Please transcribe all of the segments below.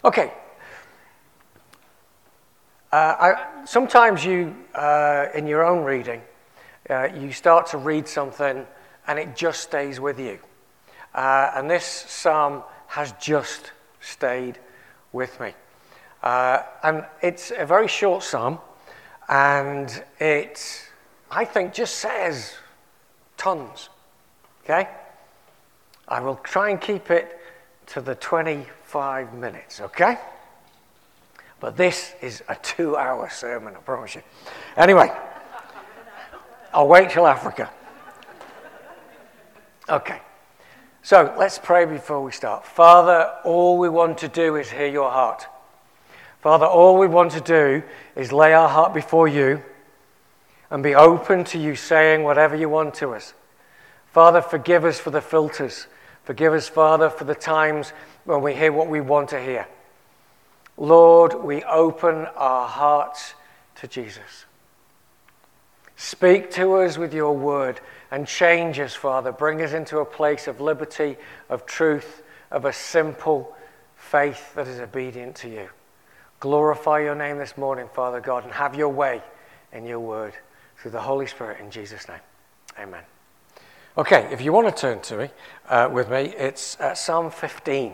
Okay. Sometimes you, in your own reading, you start to read something and it just stays with you. And this psalm has just stayed with me. And it's a very short psalm, and it, I think, just says tons. Okay? I will try and keep it to the 25 minutes, okay? But this is a 2-hour sermon, I promise you. Anyway, I'll wait till Africa. Okay, so let's pray before we start. Father, all we want to do is hear your heart. Father, all we want to do is lay our heart before you and be open to you saying whatever you want to us. Father, forgive us for the filters. Forgive us, Father, for the times when we hear what we want to hear. Lord, we open our hearts to Jesus. Speak to us with your word and change us, Father. Bring us into a place of liberty, of truth, of a simple faith that is obedient to you. Glorify your name this morning, Father God, and have your way in your word through the Holy Spirit in Jesus' name. Amen. Okay, if you want to turn to me, with me, it's Psalm 15.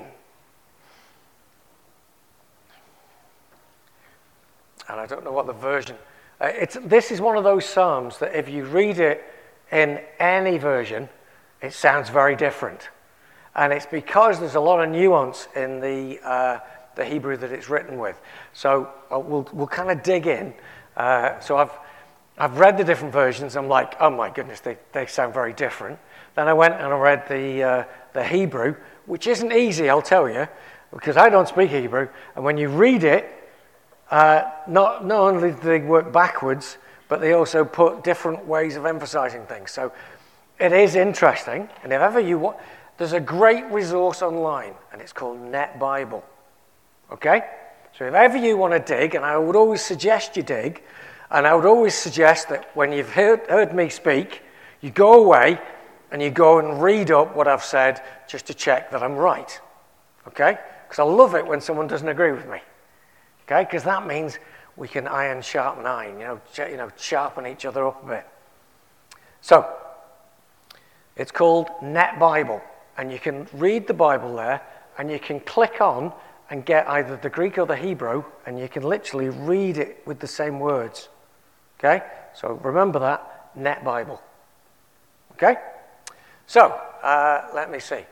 And I don't know what the version... this is one of those psalms that if you read it in any version, it sounds very different. And it's because there's a lot of nuance in the Hebrew that it's written with. So we'll kind of dig in. So I've read the different versions. I'm like, oh my goodness, they sound very different. Then I went and I read the Hebrew, which isn't easy, I'll tell you, because I don't speak Hebrew. And when you read it, not only do they work backwards, but they also put different ways of emphasizing things. So it is interesting. And if ever you want, there's a great resource online, and it's called Net Bible. Okay? So if ever you want to dig, and I would always suggest you dig, and I would always suggest that when you've heard me speak, you go away and you go and read up what I've said just to check that I'm right. Okay? Because I love it when someone doesn't agree with me. Okay? Because that means we can iron sharpen iron, sharpen each other up a bit. So, it's called Net Bible, and you can read the Bible there, and you can click on and get either the Greek or the Hebrew, and you can literally read it with the same words. Okay? So remember that, Net Bible. Okay? So, let me see.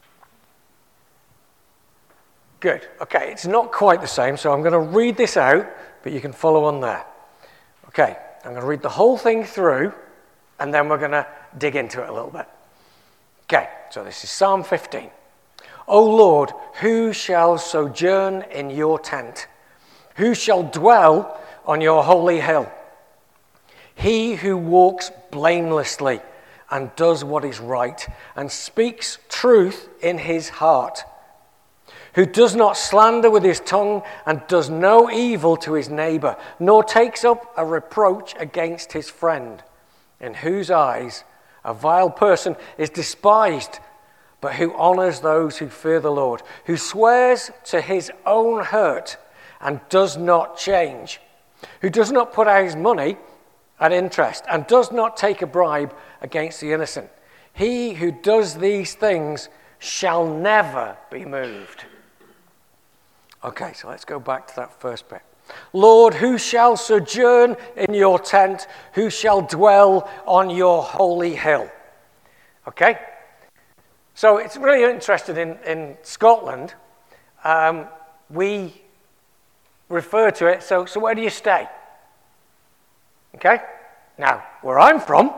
Good. Okay, it's not quite the same, so I'm going to read this out, but you can follow on there. Okay, I'm going to read the whole thing through, and then we're going to dig into it a little bit. Okay, so this is Psalm 15. O Lord, who shall sojourn in your tent? Who shall dwell on your holy hill? He who walks blamelessly and does what is right and speaks truth in his heart, who does not slander with his tongue and does no evil to his neighbor, nor takes up a reproach against his friend, in whose eyes a vile person is despised, but who honors those who fear the Lord, who swears to his own hurt and does not change, who does not put out his money at interest and does not take a bribe against the innocent. He who does these things shall never be moved. Okay, so let's go back to that first bit. Lord, who shall sojourn in your tent? Who shall dwell on your holy hill? Okay? So it's really interesting in Scotland. We refer to it, so where do you stay? Okay? Now, where I'm from,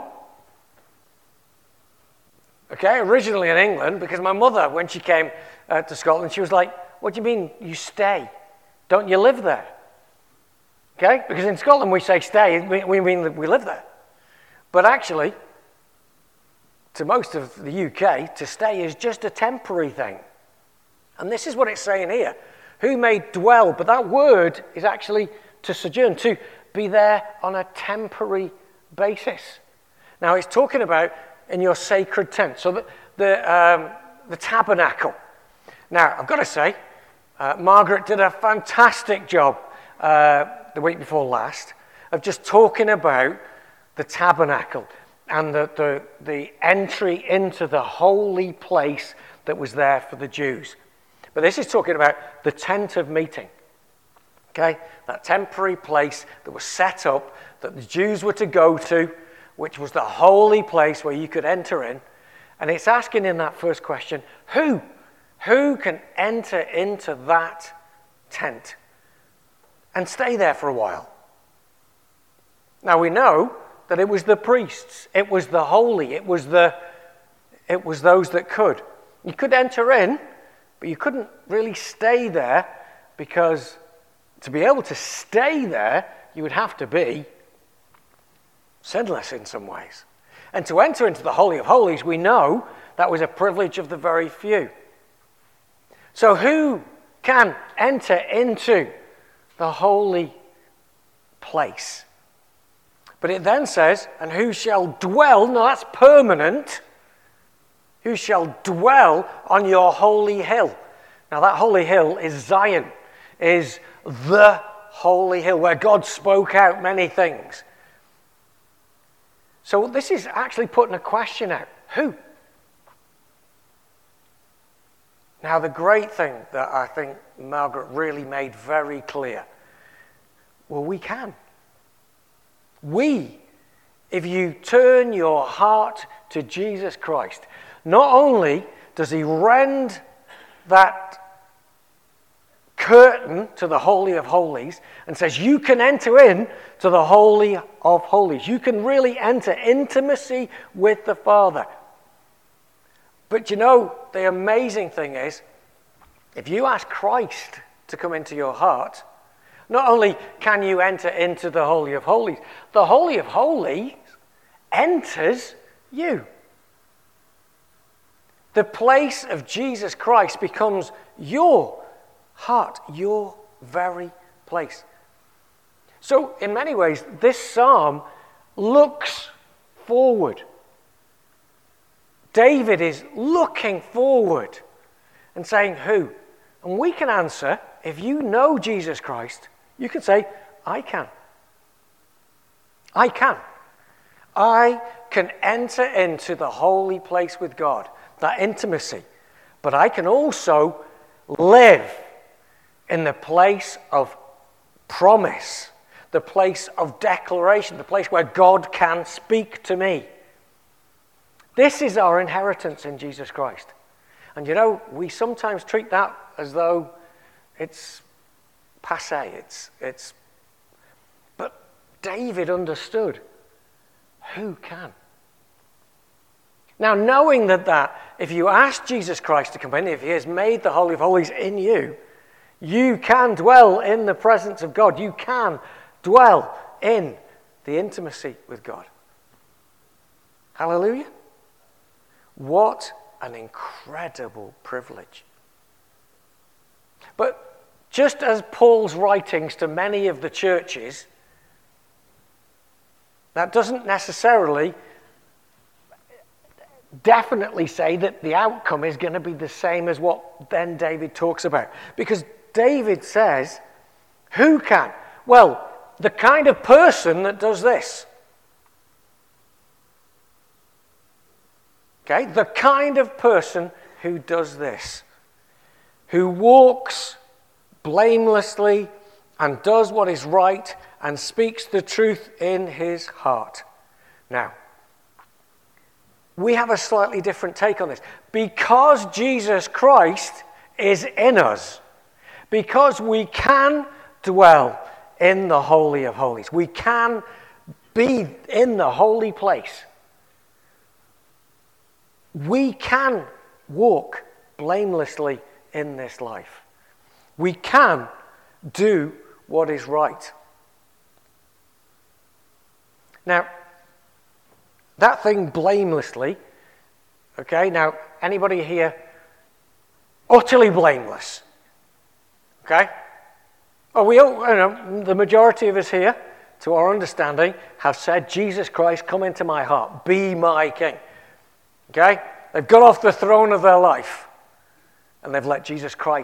okay, originally in England, because my mother, when she came to Scotland, she was like, what do you mean you stay? Don't you live there? Okay? Because in Scotland we say stay, we mean that we live there. But actually, to most of the UK, to stay is just a temporary thing. And this is what it's saying here. Who may dwell, but that word is actually to sojourn, to be there on a temporary basis. Now it's talking about in your sacred tent. So the tabernacle. Now, I've got to say, Margaret did a fantastic job the week before last of just talking about the tabernacle and the entry into the holy place that was there for the Jews. But this is talking about the tent of meeting. Okay? That temporary place that was set up that the Jews were to go to, which was the holy place where you could enter in. And it's asking in that first question, who can enter into that tent and stay there for a while? Now we know that it was the priests, it was the holy, it was those that could. You could enter in, but you couldn't really stay there, because to be able to stay there, you would have to be sinless in some ways. And to enter into the Holy of Holies, we know that was a privilege of the very few. So who can enter into the holy place? But it then says, and who shall dwell, now that's permanent, who shall dwell on your holy hill. Now that holy hill is Zion, is the holy hill where God spoke out many things. So this is actually putting a question out. Who? Now the great thing that I think Margaret really made very clear, well, we can. We, if you turn your heart to Jesus Christ, not only does he rend that curtain to the Holy of Holies and says you can enter in to the Holy of Holies. You can really enter intimacy with the Father. But you know, the amazing thing is, if you ask Christ to come into your heart, not only can you enter into the Holy of Holies, the Holy of Holies enters you. The place of Jesus Christ becomes your heart, your very place. So, in many ways, this psalm looks forward. David is looking forward and saying, who? And we can answer, if you know Jesus Christ, you can say, I can. I can. I can enter into the holy place with God, that intimacy. But I can also live in the place of promise, the place of declaration, the place where God can speak to me. This is our inheritance in Jesus Christ. And you know, we sometimes treat that as though it's passé. But David understood who can. Now, knowing that if you ask Jesus Christ to come in, if he has made the Holy of Holies in you, you can dwell in the presence of God. You can dwell in the intimacy with God. Hallelujah. What an incredible privilege. But just as Paul's writings to many of the churches, that doesn't necessarily definitely say that the outcome is going to be the same as what then David talks about. Because David says, who can? Well, the kind of person that does this. Okay, the kind of person who does this, who walks blamelessly and does what is right and speaks the truth in his heart. Now, we have a slightly different take on this. Because Jesus Christ is in us, because we can dwell in the Holy of Holies, we can be in the holy place, we can walk blamelessly in this life. We can do what is right. Now, that thing blamelessly, okay, now, anybody here utterly blameless? Okay? Oh, we all, you know, the majority of us here, to our understanding, have said, Jesus Christ, come into my heart, be my king. Okay? They've got off the throne of their life, and they've let Jesus Christ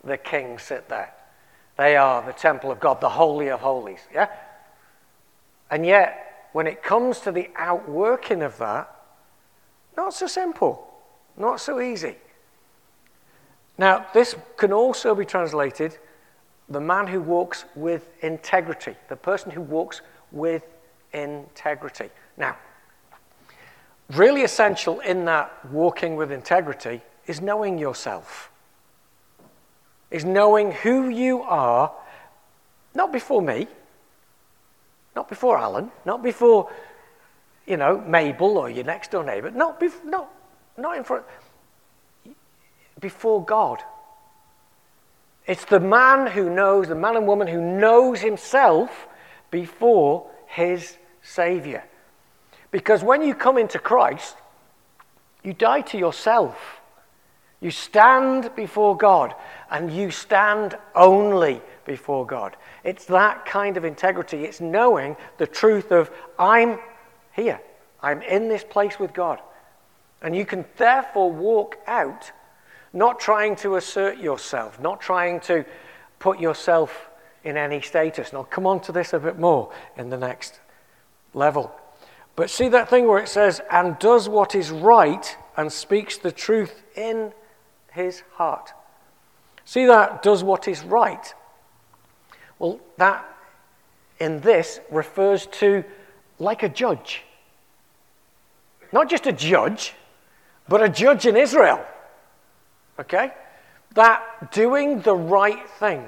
the King sit there. They are the temple of God, the Holy of Holies. Yeah? And yet, when it comes to the outworking of that, not so simple, not so easy. Now, this can also be translated the man who walks with integrity, the person who walks with integrity. Now, really essential in that walking with integrity is knowing yourself, is knowing who you are, not before me, not before Alan, not before, Mabel or your next door neighbor, not in front, before God. It's the man and woman who knows himself before his Savior. Because when you come into Christ, you die to yourself. You stand before God, and you stand only before God. It's that kind of integrity. It's knowing the truth of, I'm here. I'm in this place with God. And you can therefore walk out, not trying to assert yourself, not trying to put yourself in any status. And I'll come on to this a bit more in the next level. But see that thing where it says, and does what is right and speaks the truth in his heart. See that does what is right. Well, that in this refers to like a judge. Not just a judge, but a judge in Israel. Okay? That doing the right thing.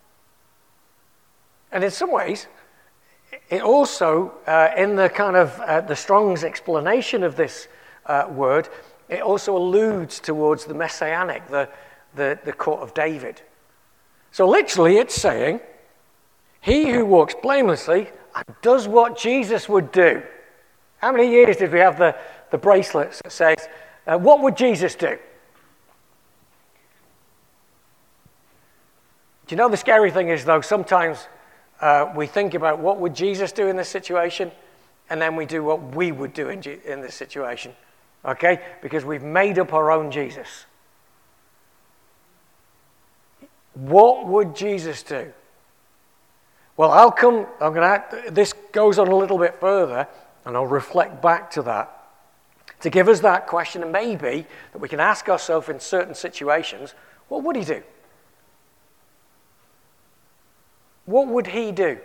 And in some ways, it also, in the kind of the Strong's explanation of this word, it also alludes towards the messianic, the court of David. So literally it's saying, he who walks blamelessly does what Jesus would do. How many years did we have the bracelets that says, what would Jesus do? Do you know the scary thing is, though, sometimes we think about what would Jesus do in this situation, and then we do what we would do in this situation. Okay? Because we've made up our own Jesus. What would Jesus do? Well, this goes on a little bit further, and I'll reflect back to that, to give us that question, and maybe that we can ask ourselves in certain situations, what would he do? What would he do?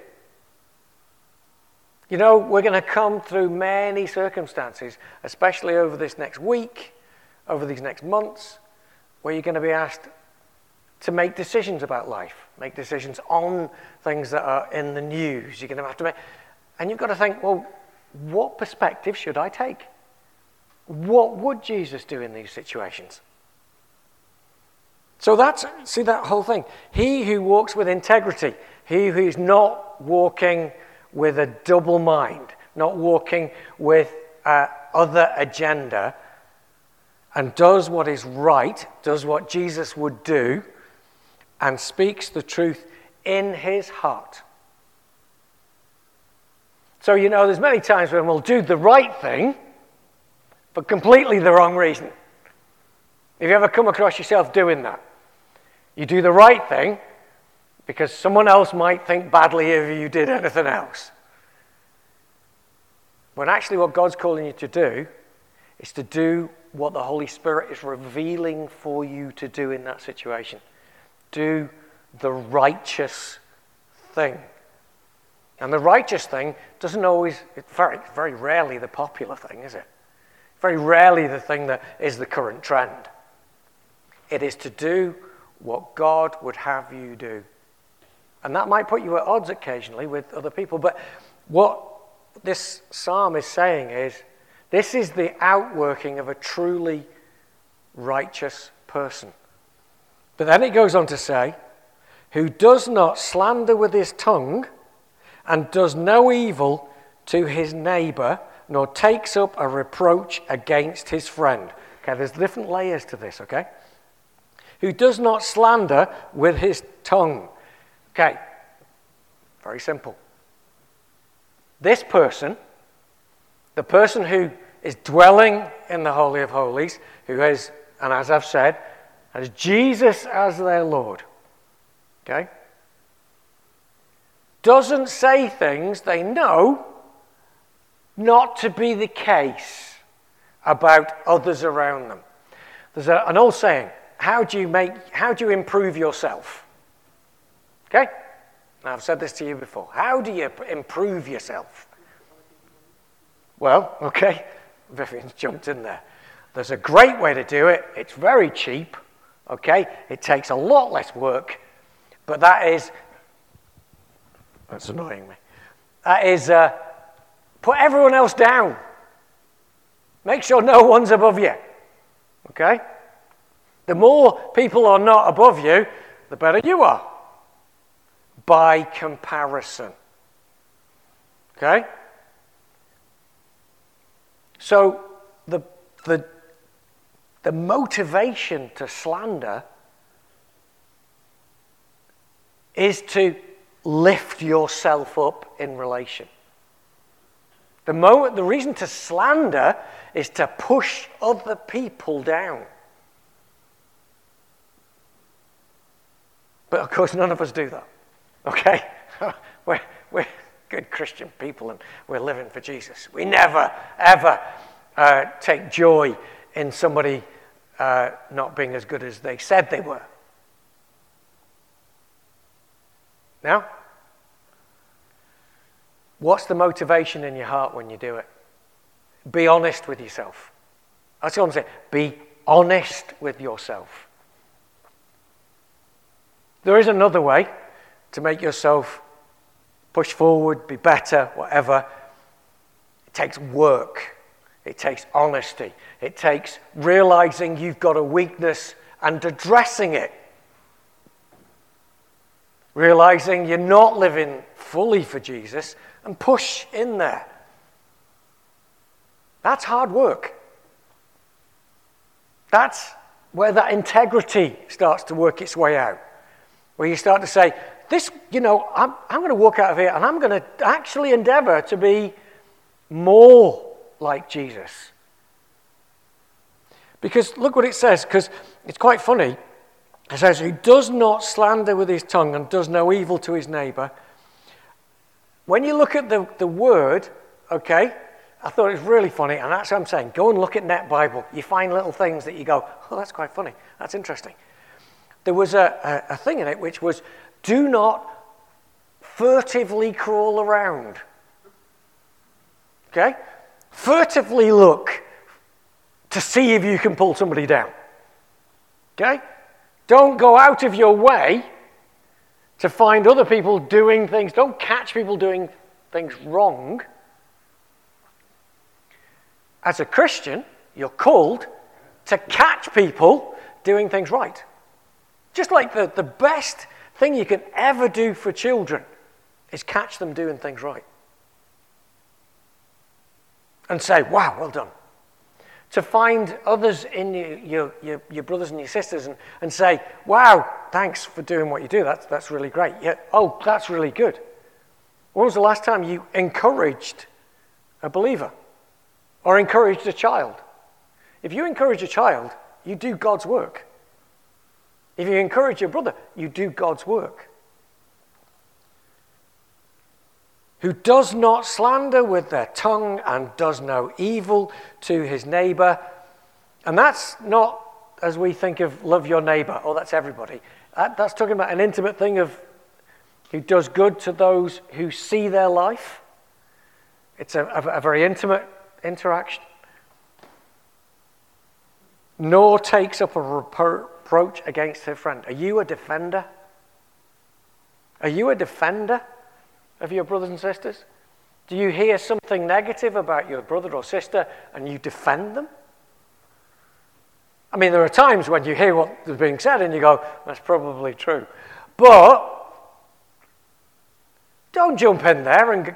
We're going to come through many circumstances, especially over this next week, over these next months, where you're going to be asked to make decisions about life, make decisions on things that are in the news. You're going to have to make, and you've got to think, well, what perspective should I take? What would Jesus do in these situations? So see that whole thing. He who walks with integrity, he who's not walking with a double mind, not walking with other agenda, and does what is right, does what Jesus would do, and speaks the truth in his heart. So, there's many times when we'll do the right thing, but completely the wrong reason. Have you ever come across yourself doing that? You do the right thing because someone else might think badly if you did anything else. When actually what God's calling you to do is to do what the Holy Spirit is revealing for you to do in that situation. Do the righteous thing. And the righteous thing doesn't always, it's very, very rarely the popular thing, is it? Very rarely the thing that is the current trend. It is to do what God would have you do. And that might put you at odds occasionally with other people, but what this psalm is saying is, this is the outworking of a truly righteous person. But then it goes on to say, who does not slander with his tongue and does no evil to his neighbor, nor takes up a reproach against his friend. Okay, there's different layers to this, okay? Who does not slander with his tongue. Okay, very simple. This person, the person who is dwelling in the Holy of Holies, who is, and as I've said, has Jesus as their Lord, Okay? Doesn't say things they know not to be the case about others around them. There's an old saying, how do you improve yourself? Okay? Now, I've said this to you before. How do you improve yourself? Well, okay, Vivian's jumped in there. There's a great way to do it. It's very cheap, okay? It takes a lot less work, but that's annoying me. That is, put everyone else down. Make sure no one's above you, okay? The more people are not above you, the better you are. By comparison. Okay? So the motivation to slander is to lift yourself up in relation. The reason to slander is to push other people down. But of course, none of us do that. Okay? We're good Christian people and we're living for Jesus. We never, ever take joy in somebody not being as good as they said they were. Now, what's the motivation in your heart when you do it? Be honest with yourself. That's what I'm saying. Be honest with yourself. There is another way to make yourself push forward, be better, whatever. It takes work. It takes honesty. It takes realizing you've got a weakness and addressing it. Realizing you're not living fully for Jesus and push in there. That's hard work. That's where that integrity starts to work its way out. Where you start to say, I'm going to walk out of here and I'm going to actually endeavor to be more like Jesus. Because look what it says, because it's quite funny. It says, who does not slander with his tongue and does no evil to his neighbor. When you look at the word, okay, I thought it was really funny, and that's what I'm saying. Go and look at Net Bible. You find little things that you go, oh, that's quite funny. That's interesting. There was a thing in it which was, do not furtively crawl around. Okay? Furtively look to see if you can pull somebody down. Okay? Don't go out of your way to find other people doing things. Don't catch people doing things wrong. As a Christian, you're called to catch people doing things right. Just like the best thing you can ever do for children is catch them doing things right. And say, wow, well done. To find others in your brothers and your sisters and say, wow, thanks for doing what you do. That's really great. Yeah, oh, that's really good. When was the last time you encouraged a believer or encouraged a child? If you encourage a child, you do God's work. If you encourage your brother, you do God's work. Who does not slander with their tongue and does no evil to his neighbor. And that's not as we think of love your neighbor. Oh, that's everybody. That's talking about an intimate thing of who does good to those who see their life. It's a very intimate interaction. Nor takes up a reproach against her friend. Are you a defender? Are you a defender of your brothers and sisters? Do you hear something negative about your brother or sister and you defend them? I mean, there are times when you hear what is being said and you go, that's probably true. But don't jump in there and,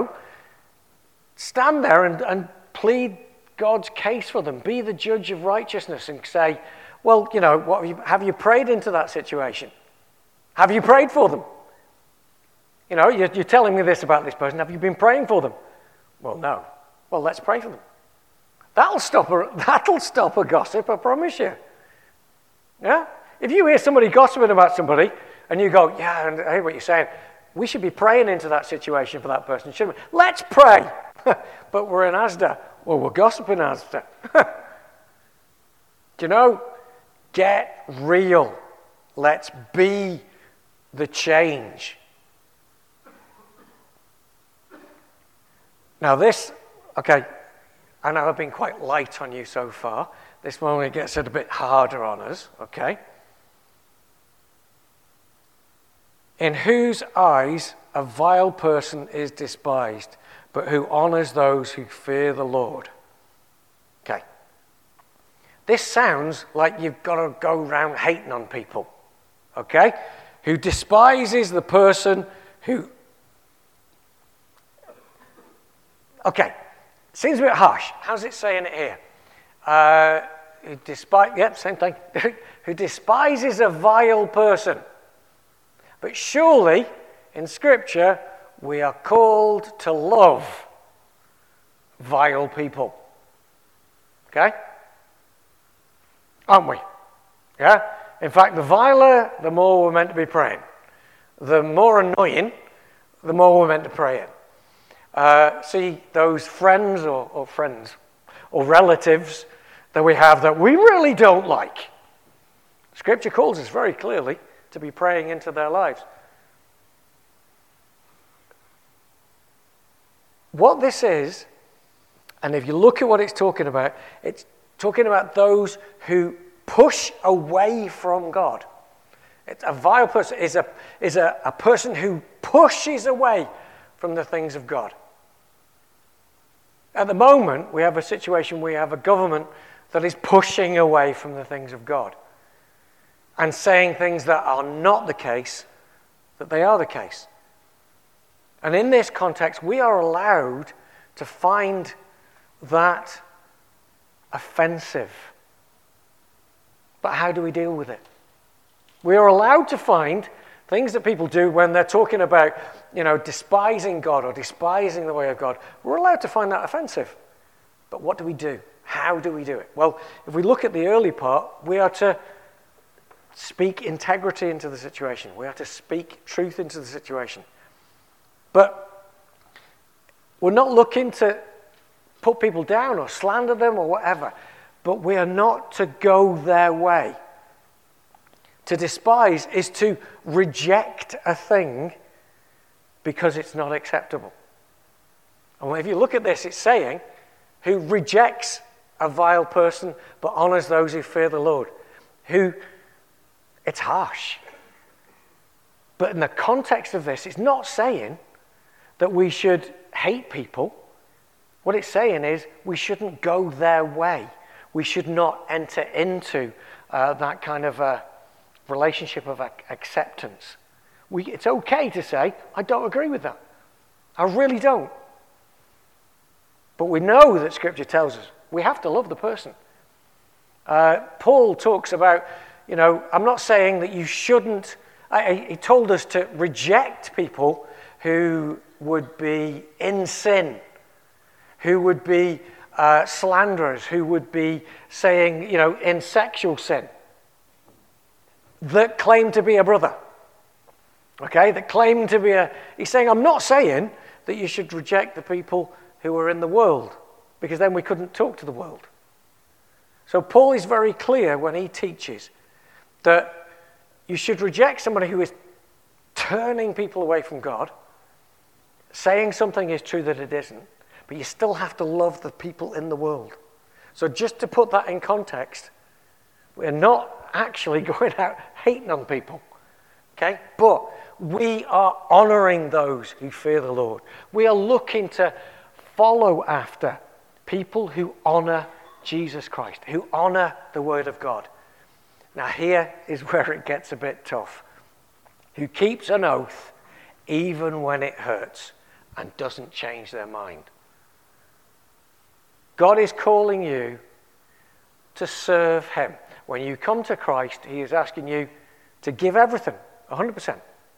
stand there and plead God's case for them. Be the judge of righteousness and say, well, have you prayed into that situation? Have you prayed for them? You're telling me this about this person. Have you been praying for them? Well, no. Well, let's pray for them. That'll stop a gossip, I promise you. Yeah? If you hear somebody gossiping about somebody, and you go, yeah, and I hear what you're saying. We should be praying into that situation for that person, shouldn't we? Let's pray. But we're in Asda. Well, we're gossiping Asda. Do you know? Get real. Let's be the change. Now this, okay, I know I've been quite light on you so far. This one gets a bit harder on us, okay? In whose eyes a vile person is despised, but who honors those who fear the Lord. Okay. This sounds like you've got to go around hating on people, okay? Who despises the person who... Okay, seems a bit harsh. How's it saying it here? Same thing. Who despises a vile person. But surely, in Scripture, we are called to love vile people. Okay? Aren't we? Yeah? In fact, the viler, the more we're meant to be praying. The more annoying, the more we're meant to pray in. See those friends or relatives that we have that we really don't like. Scripture calls us very clearly to be praying into their lives. What this is, and if you look at what it's talking about those who push away from God. It's a vile person is a person who pushes away from the things of God. At the moment, we have a situation where we have a government that is pushing away from the things of God and saying things that are not the case, that they are the case. And in this context, we are allowed to find that offensive. But how do we deal with it? We are allowed to find things that people do when they're talking about, despising God or despising the way of God. We're allowed to find that offensive. But what do we do? How do we do it? Well, if we look at the early part, we are to speak integrity into the situation. We are to speak truth into the situation. But we're not looking to put people down or slander them or whatever. But we are not to go their way. To despise is to reject a thing because it's not acceptable. And if you look at this, it's saying, who rejects a vile person but honors those who fear the Lord. It's harsh. But in the context of this, it's not saying that we should hate people. What it's saying is we shouldn't go their way. We should not enter into that kind of a relationship of acceptance. It's okay to say, I don't agree with that. I really don't. But we know that Scripture tells us we have to love the person. Paul talks about, I'm not saying that you shouldn't, he told us to reject people who would be in sin, who would be slanderers, who would be saying, in sexual sin, that claim to be a brother. Okay, that claim to be he's saying, I'm not saying that you should reject the people who are in the world, because then we couldn't talk to the world. So Paul is very clear when he teaches that you should reject somebody who is turning people away from God, saying something is true that it isn't, but you still have to love the people in the world. So just to put that in context, we're not actually going out hating on people, okay? But we are honoring those who fear the Lord. We are looking to follow after people who honor Jesus Christ, who honor the Word of God. Now here is where it gets a bit tough. Who keeps an oath even when it hurts and doesn't change their mind. God is calling you to serve Him. When you come to Christ, He is asking you to give everything, 100%.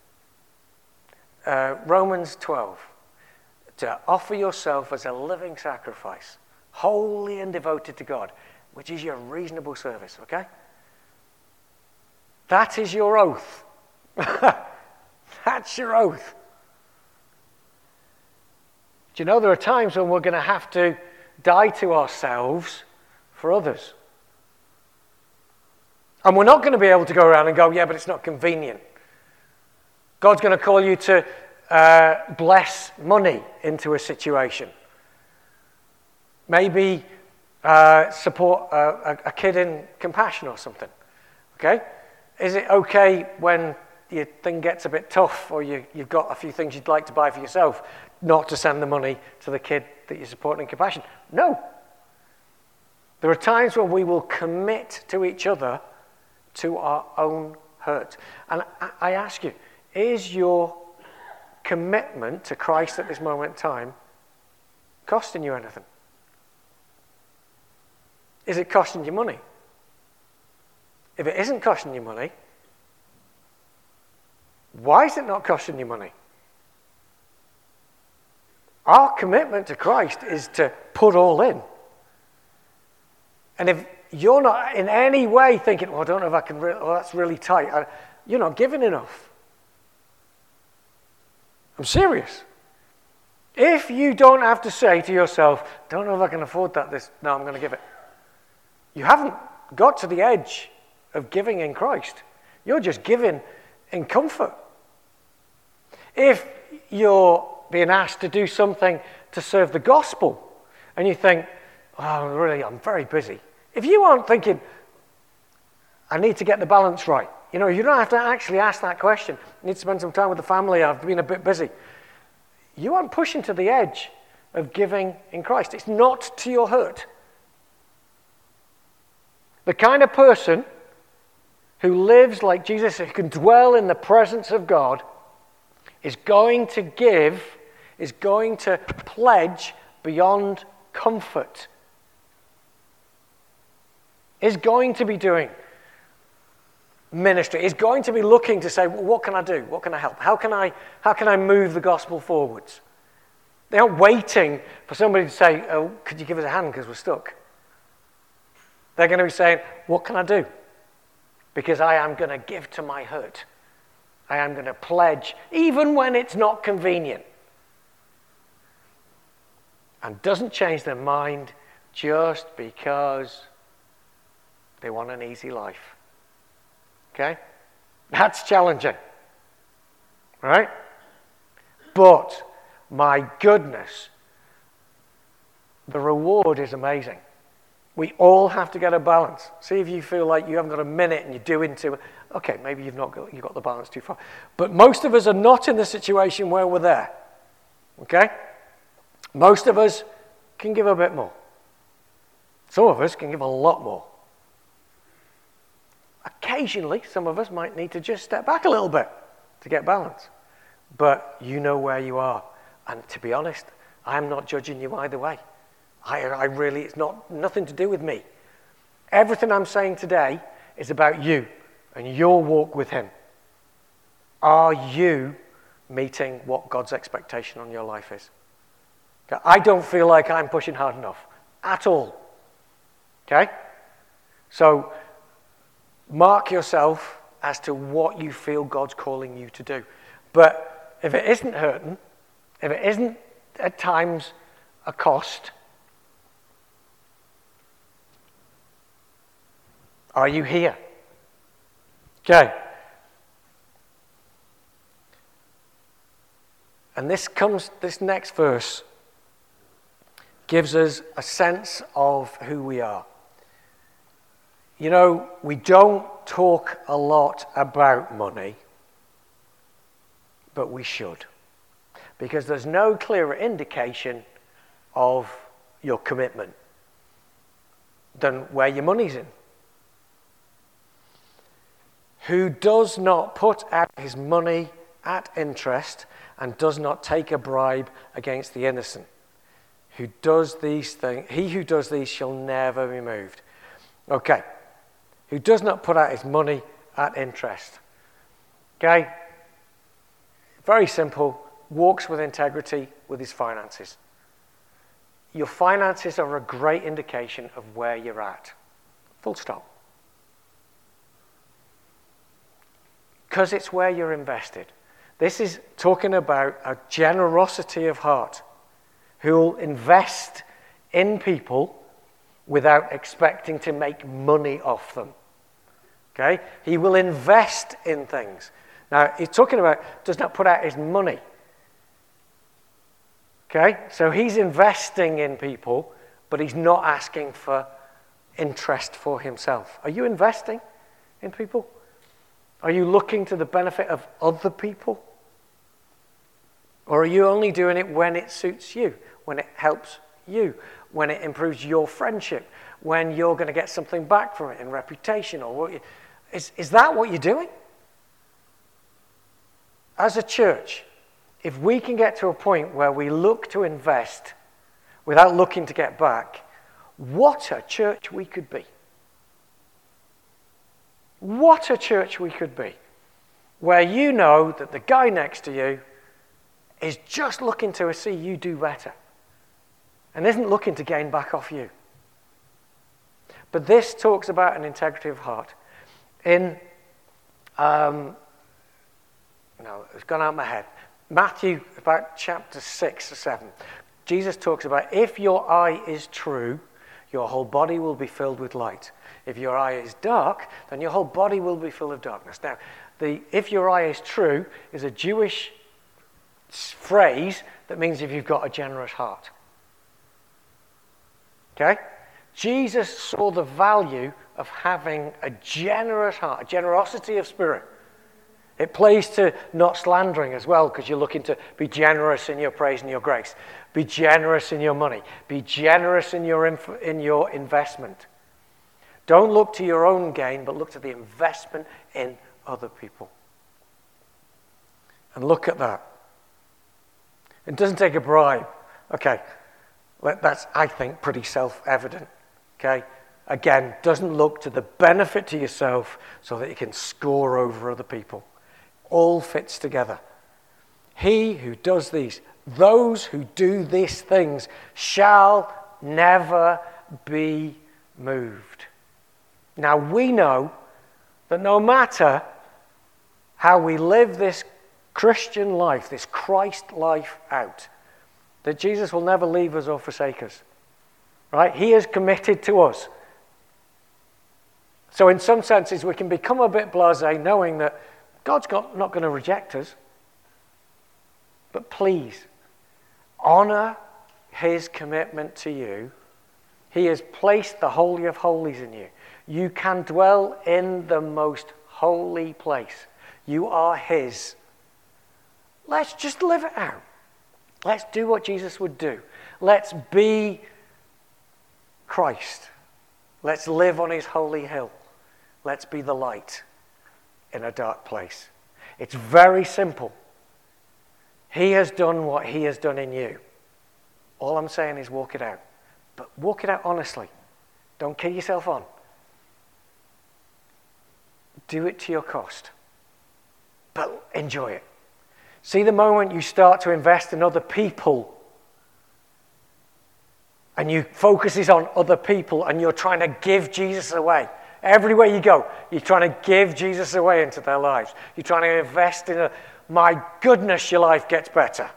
Romans 12, to offer yourself as a living sacrifice, holy and devoted to God, which is your reasonable service, okay? That is your oath That's your oath. Do you know there are times when we're going to have to die to ourselves for others? And we're not going to be able to go around and go, yeah, but it's not convenient. God's going to call you to bless money into a situation. Maybe support a kid in compassion or something. Okay? Is it okay when your thing gets a bit tough or you've got a few things you'd like to buy for yourself not to send the money to the kid that you're supporting in compassion? No. There are times when we will commit to each other to our own hurt. And I ask you, is your commitment to Christ at this moment in time costing you anything? Is it costing you money? If it isn't costing you money, why is it not costing you money? Our commitment to Christ is to put all in. And if you're not in any way thinking, I don't know if I can, that's really tight, you're not giving enough. I'm serious. If you don't have to say to yourself, don't know if I can afford that, no, I'm going to give it. You haven't got to the edge of giving in Christ. You're just giving in comfort. If you're being asked to do something to serve the gospel and you think, I'm very busy. If you aren't thinking, I need to get the balance right, you don't have to actually ask that question. I need to spend some time with the family, I've been a bit busy. You aren't pushing to the edge of giving in Christ. It's not to your hurt. The kind of person who lives like Jesus, who can dwell in the presence of God, is going to give, is going to pledge beyond comfort, is going to be doing ministry, is going to be looking to say, well, what can I do? What can I help? How can I move the gospel forwards? They aren't waiting for somebody to say, oh, could you give us a hand because we're stuck? They're going to be saying, what can I do? Because I am going to give to my hurt. I am going to pledge, even when it's not convenient. And doesn't change their mind just because they want an easy life. Okay? That's challenging. Right? But, my goodness, the reward is amazing. We all have to get a balance. See if you feel like you haven't got a minute and you're doing too. Okay, maybe you've got the balance too far. But most of us are not in the situation where we're there. Okay? Most of us can give a bit more. Some of us can give a lot more. Occasionally, some of us might need to just step back a little bit to get balance. But you know where you are. And to be honest, I'm not judging you either way. I really, it's nothing to do with me. Everything I'm saying today is about you and your walk with him. Are you meeting what God's expectation on your life is? I don't feel like I'm pushing hard enough at all. Okay? So, mark yourself as to what you feel God's calling you to do. But if it isn't hurting, if it isn't at times a cost, are you here? Okay. And this next verse gives us a sense of who we are. We don't talk a lot about money, but we should. Because there's no clearer indication of your commitment than where your money's in. Who does not put out his money at interest and does not take a bribe against the innocent. Who does these things, he who does these shall never be moved. Okay. Who does not put out his money at interest. Okay? Very simple. Walks with integrity with his finances. Your finances are a great indication of where you're at. Full stop. because it's where you're invested. This is talking about a generosity of heart, who will invest in people without expecting to make money off them. Okay? He will invest in things. Now, he's talking about does not put out his money. Okay? So he's investing in people, but he's not asking for interest for himself. Are you investing in people? Are you looking to the benefit of other people? Or are you only doing it when it suits you, when it helps you, when it improves your friendship, when you're going to get something back from it in reputation? Is that what you're doing? As a church, if we can get to a point where we look to invest without looking to get back, what a church we could be. What a church we could be. Where you know that the guy next to you is just looking to see you do better and isn't looking to gain back off you. But this talks about an integrity of heart. In, no, it's gone out of my head. Matthew, about chapter 6 or 7, Jesus talks about if your eye is true, your whole body will be filled with light. If your eye is dark, then your whole body will be full of darkness. Now, if your eye is true is a Jewish phrase that means if you've got a generous heart. Okay? Jesus saw the value of having a generous heart, a generosity of spirit. It plays to not slandering as well, because you're looking to be generous in your praise and your grace. Be generous in your money. Be generous in your investment. Don't look to your own gain, but look to the investment in other people. And look at that. It doesn't take a bribe. Okay, that's, I think, pretty self-evident. Okay? Again, doesn't look to the benefit to yourself so that you can score over other people. All fits together. He who does these, those who do these things shall never be moved. Now we know that no matter how we live this Christian life, this Christ life out, that Jesus will never leave us or forsake us. Right? He is committed to us. So in some senses we can become a bit blasé knowing that God's not going to reject us. But please, honor his commitment to you. He has placed the Holy of Holies in you. You can dwell in the most holy place. You are his. Let's just live it out. Let's do what Jesus would do. Let's be Christ. Let's live on his holy hill. Let's be the light in a dark place. It's very simple. He has done what he has done in you. All I'm saying is walk it out. But walk it out honestly. Don't kill yourself on. Do it to your cost. But enjoy it. See, the moment you start to invest in other people and you focus on other people and you're trying to give Jesus away. Everywhere you go, you're trying to give Jesus away into their lives. You're trying to invest in my goodness, your life gets better.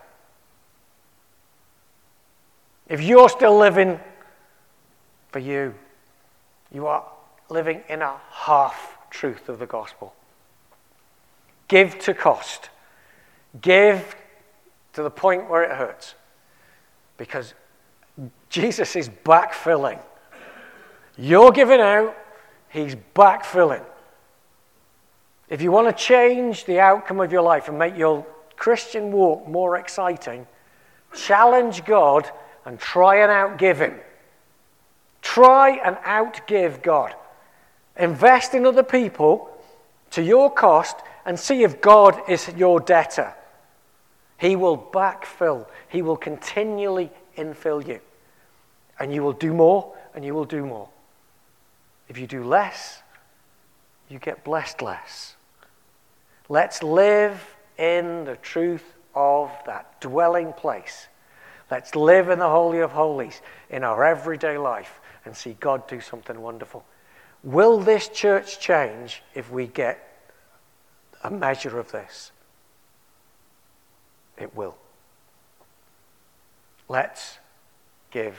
If you're still living for you, you are living in a half-truth of the gospel. Give to cost. Give to the point where it hurts. Because Jesus is backfilling. You're giving out, he's backfilling. If you want to change the outcome of your life and make your Christian walk more exciting, challenge God and try and outgive him. Try and outgive God. Invest in other people to your cost and see if God is your debtor. He will backfill. He will continually infill you. And you will do more and you will do more. If you do less, you get blessed less. Let's live in the truth of that dwelling place. Let's live in the Holy of Holies in our everyday life and see God do something wonderful. Will this church change if we get a measure of this. It will. Let's give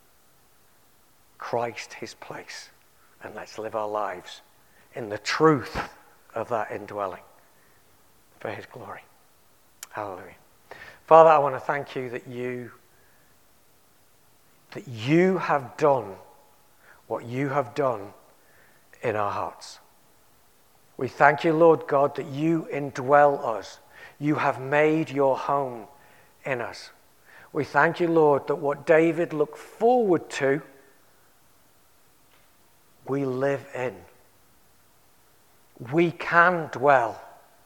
Christ his place, and let's live our lives in the truth of that indwelling for his glory. Hallelujah. Father, I want to thank you that you have done what you have done in our hearts. We thank you, Lord God, that you indwell us. You have made your home in us. We thank you, Lord, that what David looked forward to, we live in. We can dwell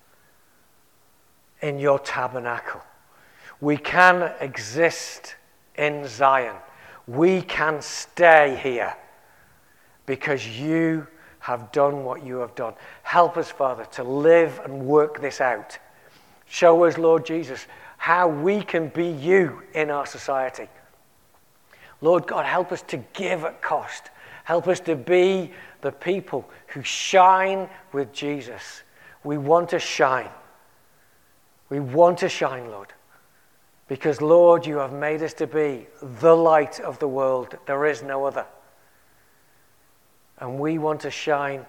in your tabernacle. We can exist in Zion. We can stay here because you have done what you have done. Help us, Father, to live and work this out. Show us, Lord Jesus, how we can be you in our society. Lord God, help us to give at cost. Help us to be the people who shine with Jesus. We want to shine. We want to shine, Lord. Because, Lord, you have made us to be the light of the world. There is no other. And we want to shine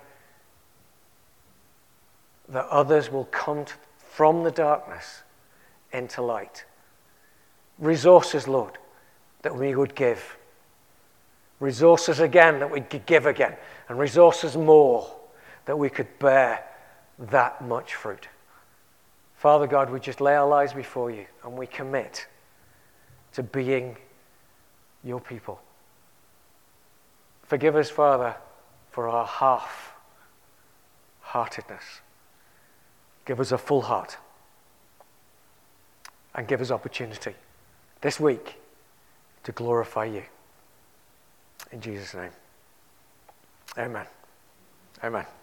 that others will come from the darkness into light. Resources, Lord, that we would give. Resources again that we could give again. And resources more that we could bear that much fruit. Father God, we just lay our lives before you and we commit to being your people. Forgive us, Father, for our half-heartedness. Give us a full heart. And give us opportunity this week to glorify you. In Jesus' name. Amen. Amen.